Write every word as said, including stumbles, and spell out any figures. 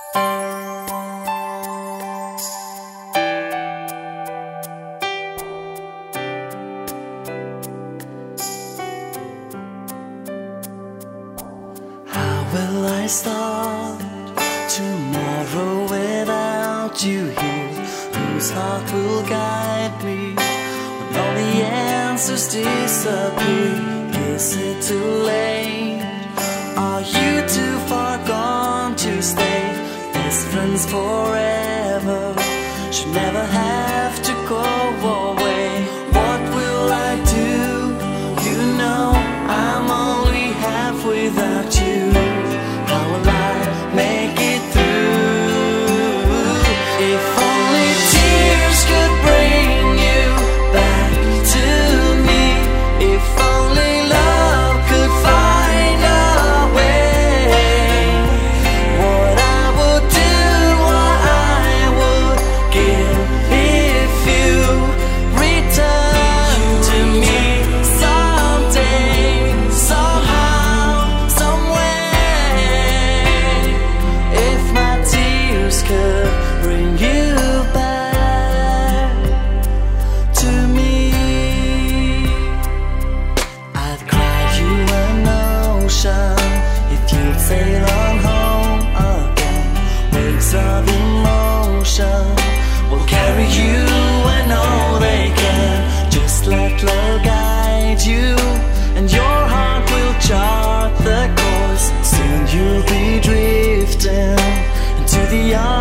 Will I start tomorrow without you here? Whose heart will guide me when all the answers disappear? Is it too late? Are you too far gone to stay? Best friends forever should never have to go away. What will I do? You know I'm only half without you. How will I make it through? If only tears could bring you back to me. If only love could find a way. What I would do, what I would give if you return to me someday, somehow, somewhere. If my tears could bring you back to me, I'd cry you an ocean if you'd sail on home again. Waves of emotion will carry you, I know they can. Just let love guide you, and your heart will chart the course. Soon you'll be drifting into the